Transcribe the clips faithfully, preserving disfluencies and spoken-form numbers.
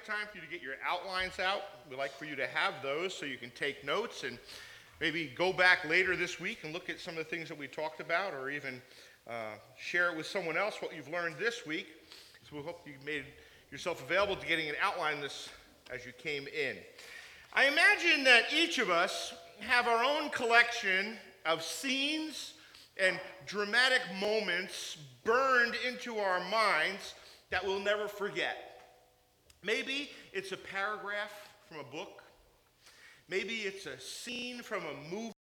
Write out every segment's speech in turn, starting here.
perfect time for you to get your outlines out. We'd like for you to have those so you can take notes and maybe go back later this week and look at some of the things that we talked about, or even uh, share it with someone else what you've learned this week. So we hope you made yourself available to getting an outline this as you came in. I imagine that each of us have our own collection of scenes and dramatic moments burned into our minds that we'll never forget. Maybe it's a paragraph from a book. Maybe it's a scene from a movie.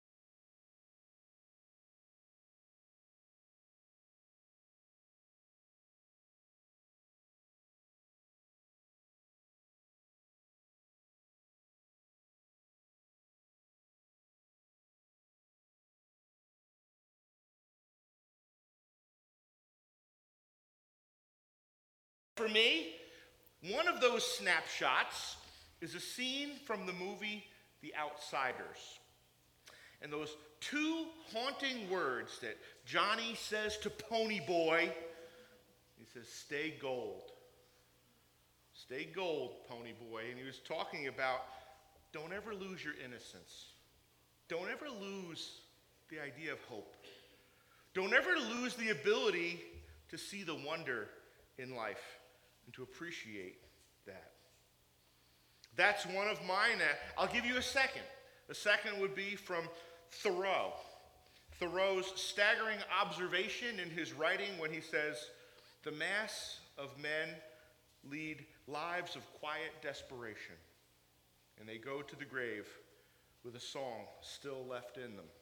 For me, one of those snapshots is a scene from the movie The Outsiders. And those two haunting words that Johnny says to Pony Boy, he says, "Stay gold. Stay gold, Pony Boy." And he was talking about, don't ever lose your innocence. Don't ever lose the idea of hope. Don't ever lose the ability to see the wonder in life and to appreciate that. That's one of mine. I'll give you a second. The second would be from Thoreau. Thoreau's staggering observation in his writing when he says, "The mass of men lead lives of quiet desperation, and they go to the grave with a song still left in them."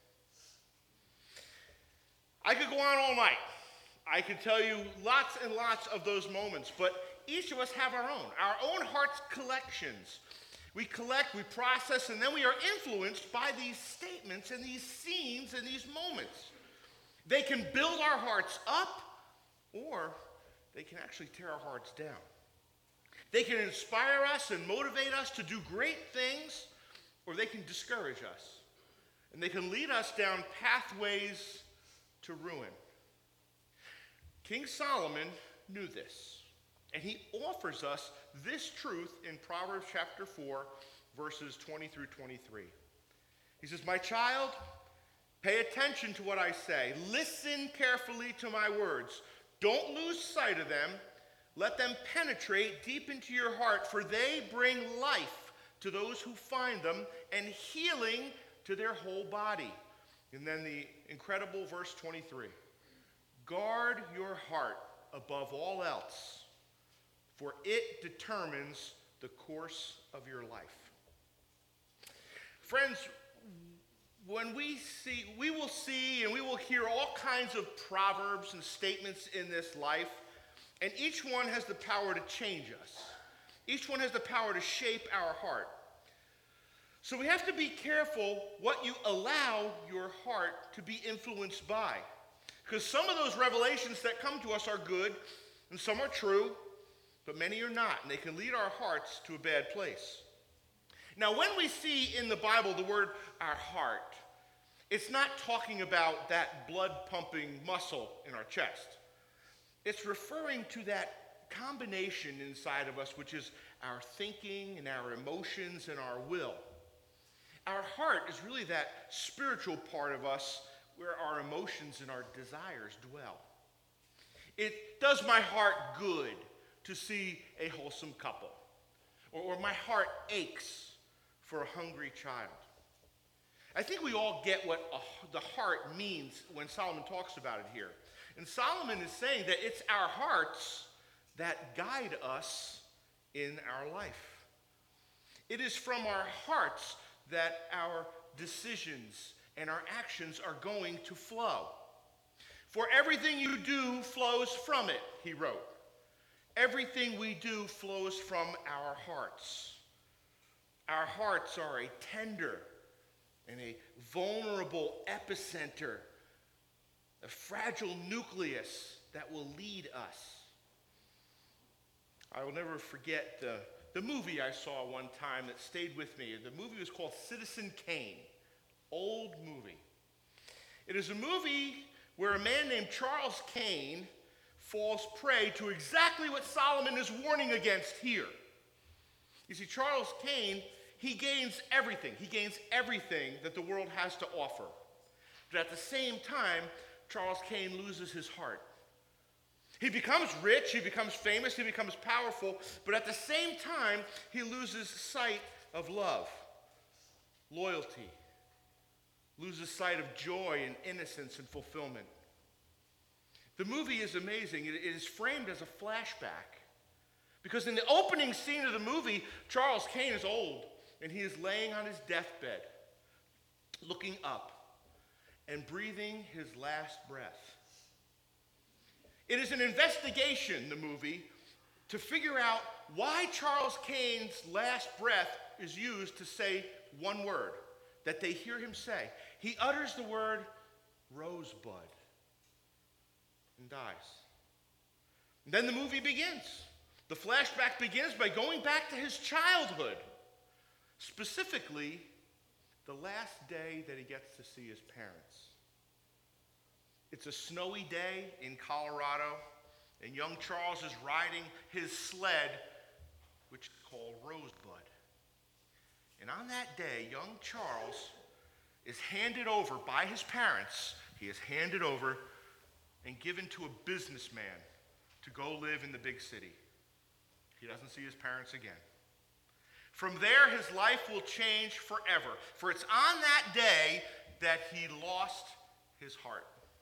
I could go on all night. I could tell you lots and lots of those moments, but each of us have our own, our own heart's collections. We collect, we process, and then we are influenced by these statements and these scenes and these moments. They can build our hearts up, or they can actually tear our hearts down. They can inspire us and motivate us to do great things, or they can discourage us. And they can lead us down pathways to ruin. King Solomon knew this, and he offers us this truth in Proverbs chapter four, verses twenty through twenty-three. He says, "My child, pay attention to what I say. Listen carefully to my words. Don't lose sight of them. Let them penetrate deep into your heart, for they bring life to those who find them and healing to their whole body." And then the incredible verse twenty-three. "Guard your heart above all else, for it determines the course of your life." Friends, when we see, we will see and we will hear all kinds of proverbs and statements in this life, and each one has the power to change us. Each one has the power to shape our heart. So we have to be careful what you allow your heart to be influenced by. Because some of those revelations that come to us are good, and some are true, but many are not, and they can lead our hearts to a bad place. Now, when we see in the Bible the word our heart, it's not talking about that blood-pumping muscle in our chest. It's referring to that combination inside of us, which is our thinking and our emotions and our will. Our heart is really that spiritual part of us where our emotions and our desires dwell. It does my heart good to see a wholesome couple, or, or my heart aches for a hungry child. I think we all get what a, the heart means when Solomon talks about it here. And Solomon is saying that it's our hearts that guide us in our life. It is from our hearts that our decisions and our actions are going to flow. "For everything you do flows from it," he wrote. Everything we do flows from our hearts. Our hearts are a tender and a vulnerable epicenter, a fragile nucleus that will lead us. I will never forget the, the movie I saw one time that stayed with me. The movie was called Citizen Kane. Old movie. It is a movie where a man named Charles Kane falls prey to exactly what Solomon is warning against here. You see, Charles Kane, he gains everything. He gains everything that the world has to offer. But at the same time, Charles Kane loses his heart. He becomes rich, he becomes famous, he becomes powerful, but at the same time, he loses sight of love, loyalty, loses sight of joy and innocence and fulfillment. The movie is amazing. It is framed as a flashback because in the opening scene of the movie, Charles Kane is old and he is laying on his deathbed, looking up and breathing his last breath. It is an investigation, the movie, to figure out why Charles Kane's last breath is used to say one word that they hear him say. He utters the word rosebud and dies. And then the movie begins. The flashback begins by going back to his childhood, specifically the last day that he gets to see his parents. It's a snowy day in Colorado, and young Charles is riding his sled, which is called Rosebud. And on that day, young Charles is handed over by his parents. He is handed over and given to a businessman to go live in the big city. He doesn't see his parents again. From there, his life will change forever, for it's on that day that he lost his heart.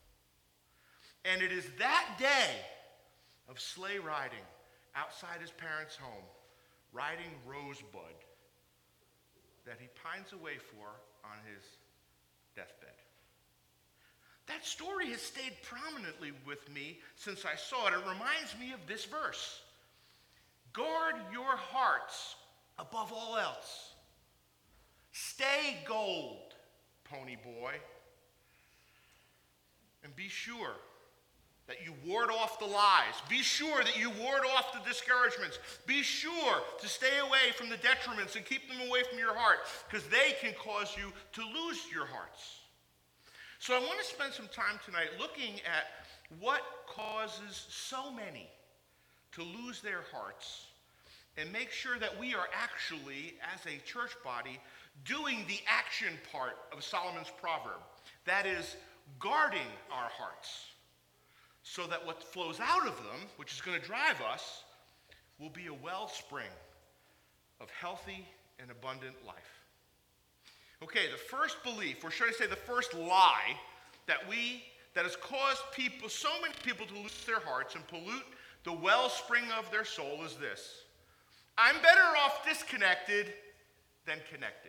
And it is that day of sleigh riding outside his parents' home, riding Rosebud, that he pines away for on his deathbed. That story has stayed prominently with me since I saw it. It reminds me of this verse. Guard your hearts above all else. Stay gold, pony boy. And be sure that you ward off the lies. Be sure that you ward off the discouragements. Be sure to stay away from the detriments and keep them away from your heart, because they can cause you to lose your hearts. So I want to spend some time tonight looking at what causes so many to lose their hearts and make sure that we are actually, as a church body, doing the action part of Solomon's proverb. That is, guarding our hearts, so that what flows out of them, which is going to drive us, will be a wellspring of healthy and abundant life. Okay, the first belief, or should I say the first lie, that we that has caused people, so many people to lose their hearts and pollute the wellspring of their soul is this: I'm better off disconnected than connected.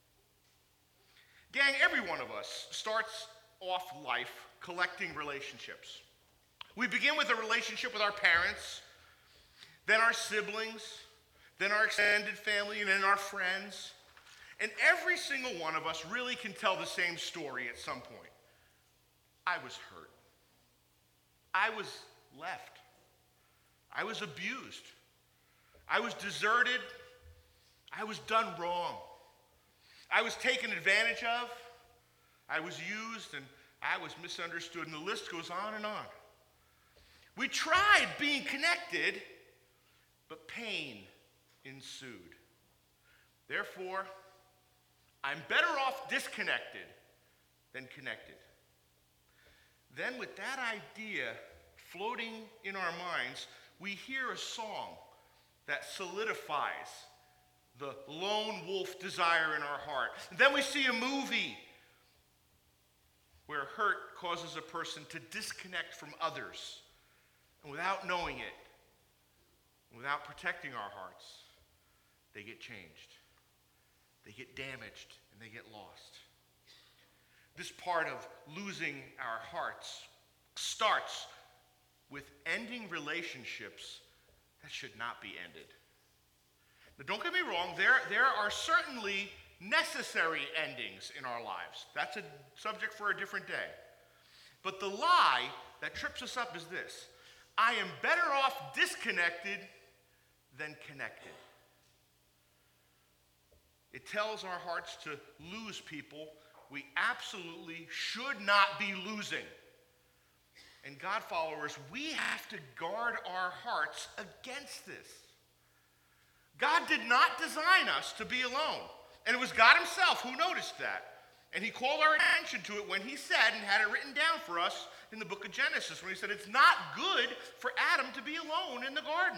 Gang, every one of us starts off life collecting relationships. We begin with a relationship with our parents, then our siblings, then our extended family, and then our friends. And every single one of us really can tell the same story at some point. I was hurt. I was left. I was abused. I was deserted. I was done wrong. I was taken advantage of. I was used, and I was misunderstood, and the list goes on and on. We tried being connected, but pain ensued. Therefore, I'm better off disconnected than connected. Then, with that idea floating in our minds, we hear a song that solidifies the lone wolf desire in our heart. And then we see a movie where hurt causes a person to disconnect from others. And without knowing it, without protecting our hearts, they get changed. They get damaged, and they get lost. This part of losing our hearts starts with ending relationships that should not be ended. Now, don't get me wrong, there, there are certainly necessary endings in our lives. That's a subject for a different day. But the lie that trips us up is this: I am better off disconnected than connected. It tells our hearts to lose people we absolutely should not be losing. And God followers, we have to guard our hearts against this. God did not design us to be alone. And it was God himself who noticed that. And he called our attention to it when he said, and had it written down for us in the book of Genesis, when he said, it's not good for Adam to be alone in the garden.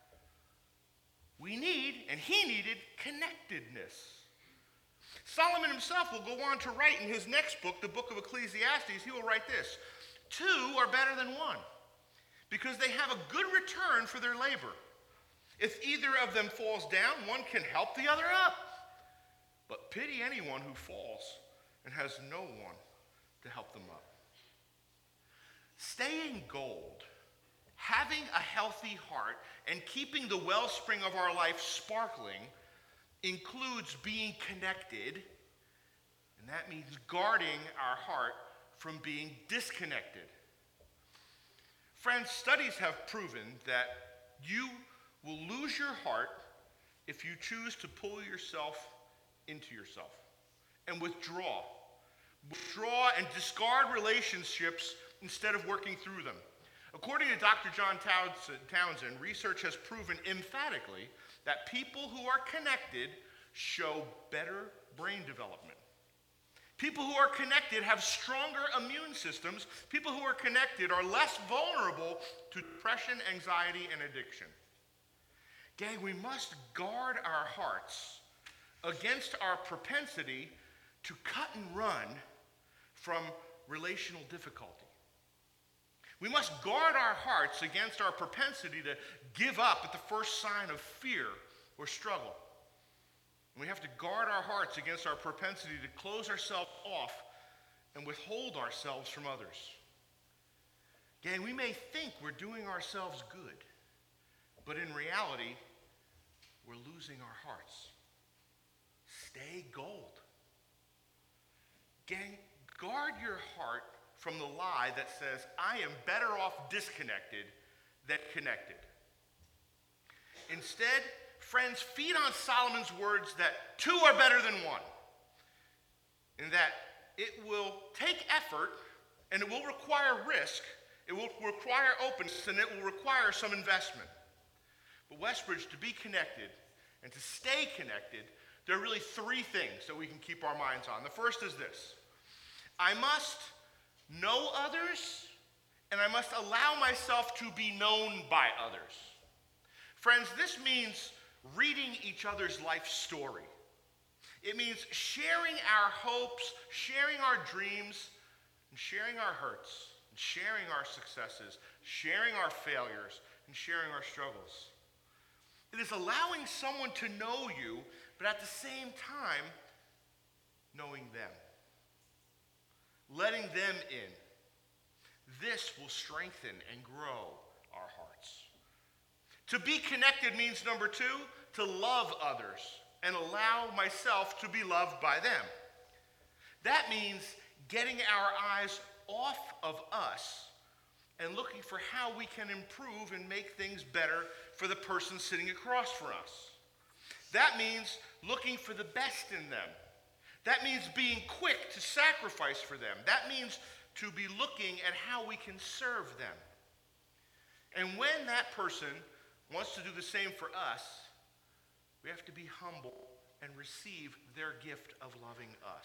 We need, and he needed, connectedness. Solomon himself will go on to write in his next book, the book of Ecclesiastes, he will write this: two are better than one, because they have a good return for their labor. If either of them falls down, one can help the other up. But pity anyone who falls and has no one to help them up. Staying gold, having a healthy heart, and keeping the wellspring of our life sparkling includes being connected, and that means guarding our heart from being disconnected. Friends, studies have proven that you will lose your heart if you choose to pull yourself into yourself and withdraw. Withdraw and discard relationships instead of working through them. According to Doctor John Townsend, research has proven emphatically that people who are connected show better brain development. People who are connected have stronger immune systems. People who are connected are less vulnerable to depression, anxiety, and addiction. Gang, we must guard our hearts against our propensity to cut and run from relational difficulty. We must guard our hearts against our propensity to give up at the first sign of fear or struggle. We have to guard our hearts against our propensity to close ourselves off and withhold ourselves from others. Gang, we may think we're doing ourselves good, but in reality, we're losing our hearts. Stay gold. Gang, guard your heart from the lie that says, I am better off disconnected than connected. Instead, friends, feed on Solomon's words that two are better than one, and that it will take effort and it will require risk, it will require openness, and it will require some investment. But Westbridge, to be connected and to stay connected, there are really three things that we can keep our minds on. The first is this: I must know others, and I must allow myself to be known by others. Friends, this means reading each other's life story. It means sharing our hopes, sharing our dreams, and sharing our hurts, and sharing our successes, sharing our failures, and sharing our struggles. It is allowing someone to know you, but at the same time, knowing them. Letting them in. This will strengthen and grow our hearts. To be connected means, number two, to love others and allow myself to be loved by them. That means getting our eyes off of us and looking for how we can improve and make things better for the person sitting across from us. That means looking for the best in them. That means being quick to sacrifice for them. That means to be looking at how we can serve them. And when that person wants to do the same for us, we have to be humble and receive their gift of loving us.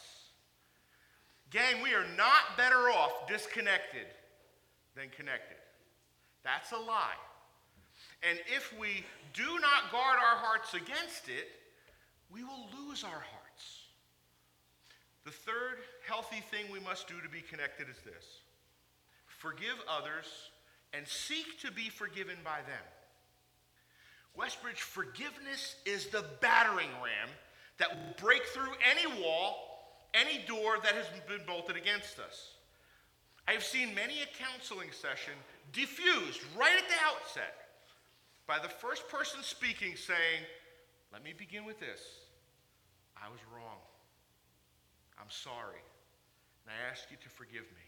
Gang, we are not better off disconnected than connected. That's a lie. And if we do not guard our hearts against it, we will lose our hearts. The third healthy thing we must do to be connected is this: forgive others and seek to be forgiven by them. Westbridge, forgiveness is the battering ram that will break through any wall, any door that has been bolted against us. I have seen many a counseling session diffused right at the outset by the first person speaking saying, let me begin with this. I was wrong. I'm sorry. And I ask you to forgive me.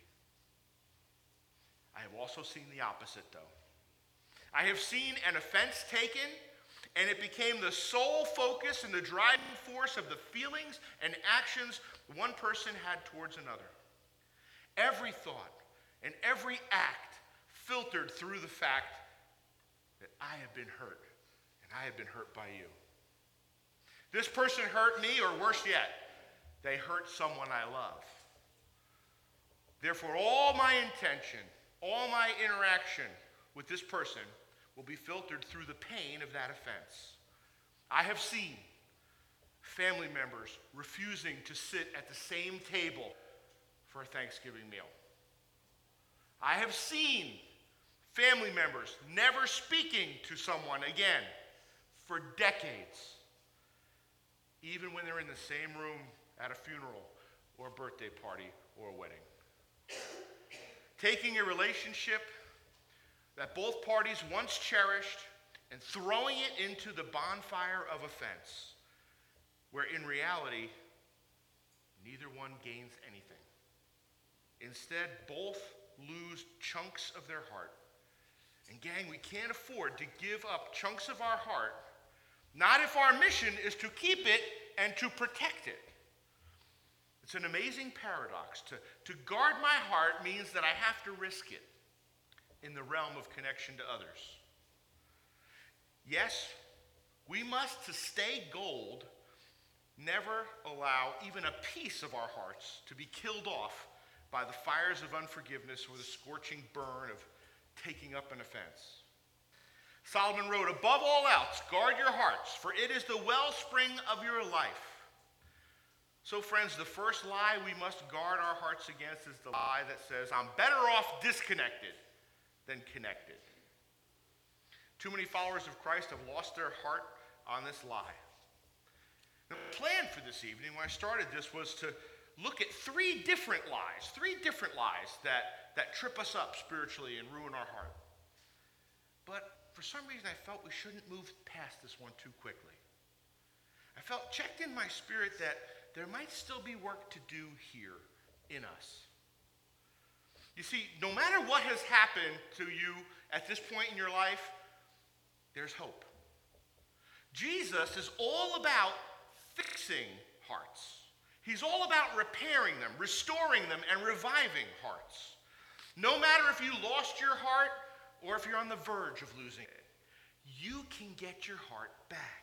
I have also seen the opposite, though. I have seen an offense taken, and it became the sole focus and the driving force of the feelings and actions one person had towards another. Every thought and every act filtered through the fact that I have been hurt, and I have been hurt by you. This person hurt me, or worse yet, they hurt someone I love. Therefore, all my intention, all my interaction with this person will be filtered through the pain of that offense. I have seen family members refusing to sit at the same table for a Thanksgiving meal. I have seen family members never speaking to someone again for decades, even when they're in the same room at a funeral or a birthday party or a wedding. Taking a relationship that both parties once cherished and throwing it into the bonfire of offense, where in reality, neither one gains anything. Instead, both lose chunks of their heart. And gang, we can't afford to give up chunks of our heart, not if our mission is to keep it and to protect it. It's an amazing paradox. To, to guard my heart means that I have to risk it in the realm of connection to others. Yes, we must, to stay gold, never allow even a piece of our hearts to be killed off by the fires of unforgiveness or the scorching burn of taking up an offense. Solomon wrote, "Above all else, guard your hearts, for it is the wellspring of your life." So friends, the first lie we must guard our hearts against is the lie that says, I'm better off disconnected than connected. Too many followers of Christ have lost their heart on this lie. The plan for this evening, when I started this, was to look at three different lies, three different lies that, that trip us up spiritually and ruin our heart. But for some reason, I felt we shouldn't move past this one too quickly. I felt, checked in my spirit, that there might still be work to do here in us. You see, no matter what has happened to you at this point in your life, there's hope. Jesus is all about fixing hearts. He's all about repairing them, restoring them, and reviving hearts. No matter if you lost your heart or if you're on the verge of losing it, you can get your heart back.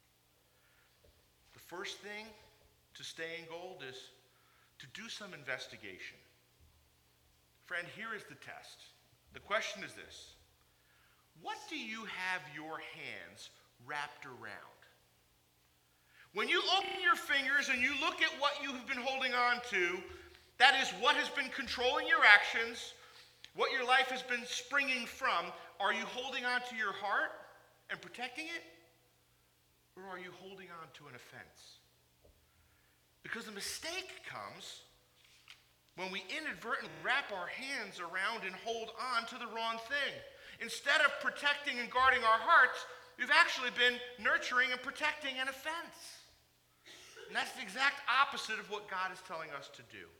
The first thing to stay in gold is to do some investigation. Friend, here is the test. The question is this: what do you have your hands wrapped around? When you open your fingers and you look at what you have been holding on to, that is what has been controlling your actions, what your life has been springing from. Are you holding on to your heart and protecting it? Or are you holding on to an offense? Because the mistake comes when we inadvertently wrap our hands around and hold on to the wrong thing. Instead of protecting and guarding our hearts, we've actually been nurturing and protecting an offense. And that's the exact opposite of what God is telling us to do.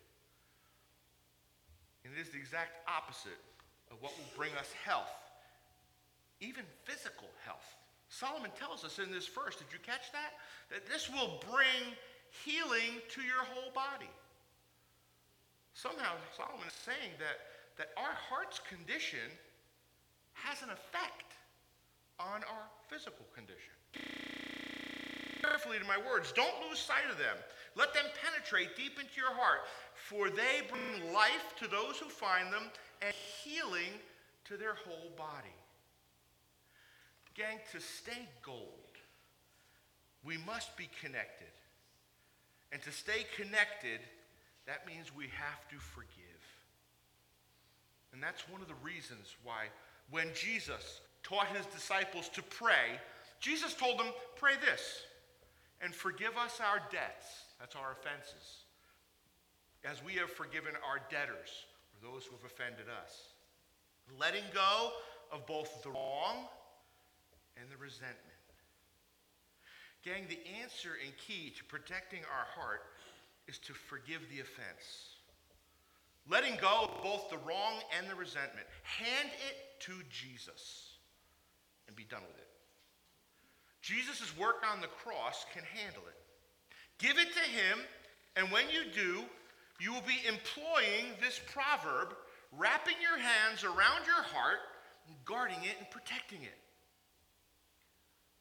And it is the exact opposite of what will bring us health, even physical health. Solomon tells us in this verse, did you catch that? That this will bring healing to your whole body. Somehow Solomon is saying that, that our heart's condition has an effect on our physical condition. Carefully to my words. Don't lose sight of them. Let them penetrate deep into your heart, for they bring life to those who find them and healing to their whole body. Gang, to stay gold, we must be connected. And to stay connected, that means we have to forgive. And that's one of the reasons why when Jesus taught his disciples to pray, Jesus told them, pray this, and forgive us our debts, that's our offenses, as we have forgiven our debtors, or those who have offended us. Letting go of both the wrong and the resentment. Gang, the answer and key to protecting our heart is to forgive the offense. Letting go of both the wrong and the resentment. Hand it to Jesus and be done with it. Jesus' work on the cross can handle it. Give it to him, and when you do, you will be employing this proverb, wrapping your hands around your heart, and guarding it and protecting it.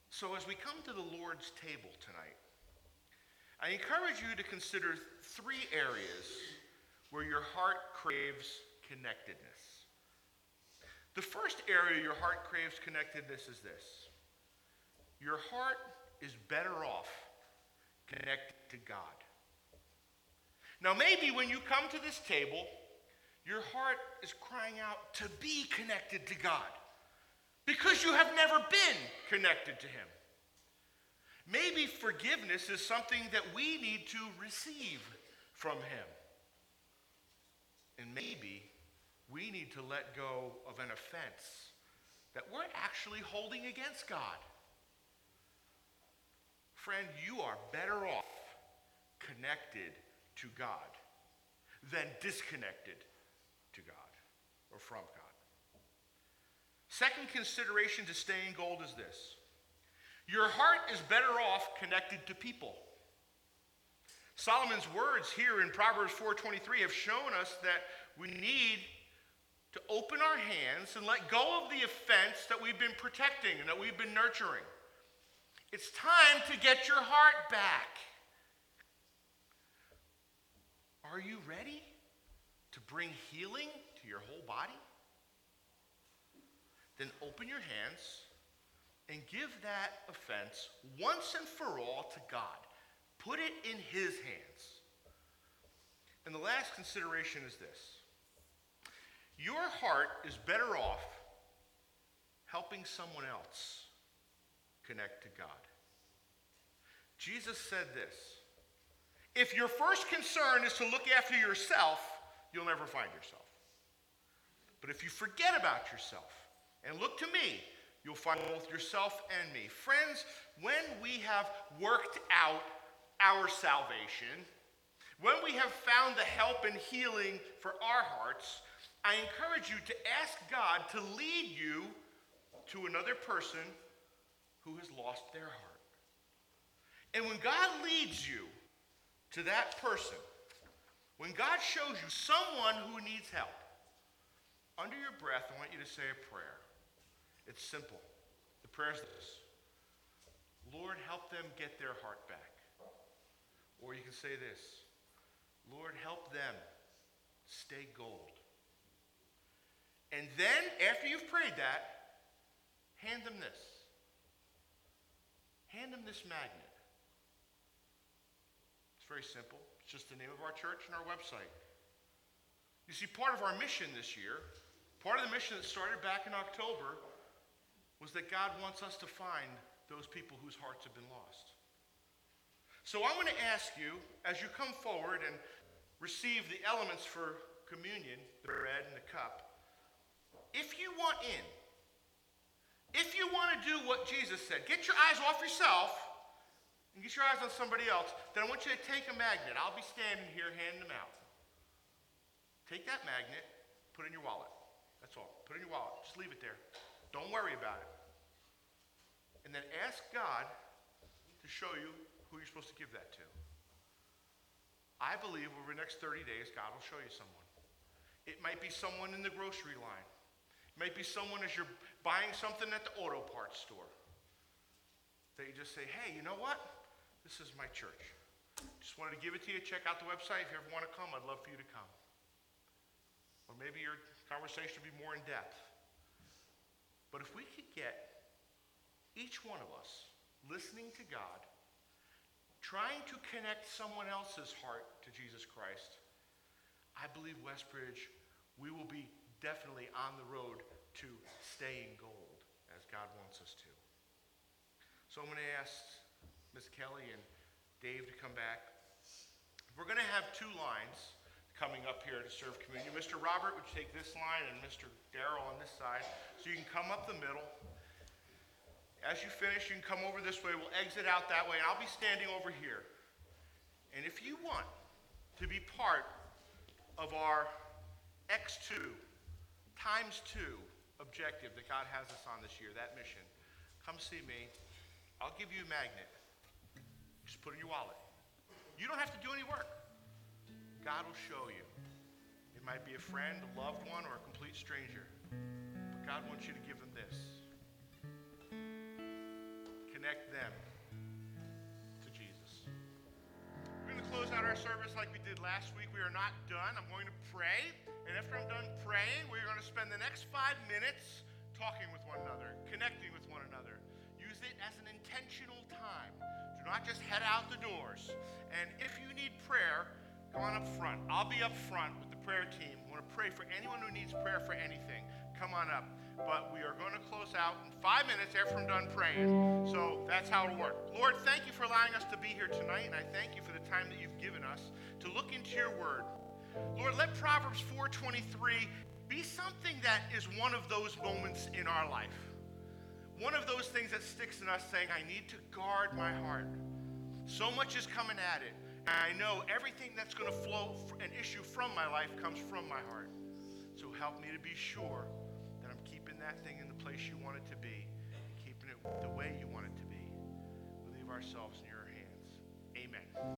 So as we come to the Lord's table tonight, I encourage you to consider three areas where your heart craves connectedness. The first area your heart craves connectedness is this. Your heart is better off connected to God. Now maybe when you come to this table, your heart is crying out to be connected to God because you have never been connected to him. Maybe forgiveness is something that we need to receive from him. And maybe we need to let go of an offense that we're actually holding against God. Friend, you are better off connected to God than disconnected to God or from God. Second consideration to staying gold is this. Your heart is better off connected to people. Solomon's words here in Proverbs four twenty-three have shown us that we need to open our hands and let go of the offense that we've been protecting and that we've been nurturing. It's time to get your heart back. Are you ready to bring healing to your whole body? Then open your hands and give that offense once and for all to God. Put it in his hands. And the last consideration is this. Your heart is better off helping someone else connect to God. Jesus said this. If your first concern is to look after yourself, you'll never find yourself. But if you forget about yourself and look to me, you'll find both yourself and me. Friends, when we have worked out our salvation, when we have found the help and healing for our hearts, I encourage you to ask God to lead you to another person who has lost their heart. And when God leads you to that person, when God shows you someone who needs help, under your breath, I want you to say a prayer. It's simple. The prayer is this. Lord, help them get their heart back. Or you can say this. Lord, help them stay gold. And then, after you've prayed that, hand them this. Hand them this magnet. It's very simple. It's just the name of our church and our website. You see, part of our mission this year, part of the mission that started back in October, was that God wants us to find those people whose hearts have been lost. So I'm going to ask you, as you come forward and receive the elements for communion, the bread and the cup, if you want in, if you want to do what Jesus said, get your eyes off yourself and get your eyes on somebody else, then I want you to take a magnet. I'll be standing here handing them out. Take that magnet, put it in your wallet. That's all. Put it in your wallet. Just leave it there. Don't worry about it. And then ask God to show you who you're supposed to give that to. I believe over the next thirty days, God will show you someone. It might be someone in the grocery line. It might be someone as you're buying something at the auto parts store. That you just say, hey, you know what? This is my church. Just wanted to give it to you. Check out the website. If you ever want to come, I'd love for you to come. Or maybe your conversation will be more in depth. But if we could get each one of us listening to God, trying to connect someone else's heart to Jesus Christ, I believe Westbridge, we will be definitely on the road to staying gold as God wants us to. So I'm going to ask Miz Kelly and Dave to come back. We're going to have two lines coming up here to serve communion. Mister Robert, would you take this line, and Mister Darrell on this side, so you can come up the middle. As you finish, you can come over this way. We'll exit out that way, and I'll be standing over here. And if you want to be part of our X two, times two objective that God has us on this year, that mission, come see me. I'll give you a magnet. Just put it in your wallet. You don't have to do any work. God will show you. It might be a friend, a loved one, or a complete stranger. But God wants you to give them this. connect them to Jesus. We're going to close out our service like we did last week. We are not done. I'm going to pray, and after I'm done praying, we're going to spend the next five minutes talking with one another, connecting with one another. Use it as an intentional time. Do not just head out the doors. And if you need prayer, come on up front. I'll be up front with the prayer team. I want to pray for anyone who needs prayer for anything. Come on up. But we are going to close out in five minutes after I'm done praying. So that's how it'll work. Lord, thank you for allowing us to be here tonight, and I thank you for the time that you've given us to look into your word. Lord, let Proverbs four twenty-three be something that is one of those moments in our life. One of those things that sticks in us saying, I need to guard my heart. So much is coming at it. And I know everything that's going to flow and issue from my life comes from my heart. So help me to be sure that I'm keeping that thing in the place you want it to be, and keeping it the way you want it to be. We leave ourselves in your hands.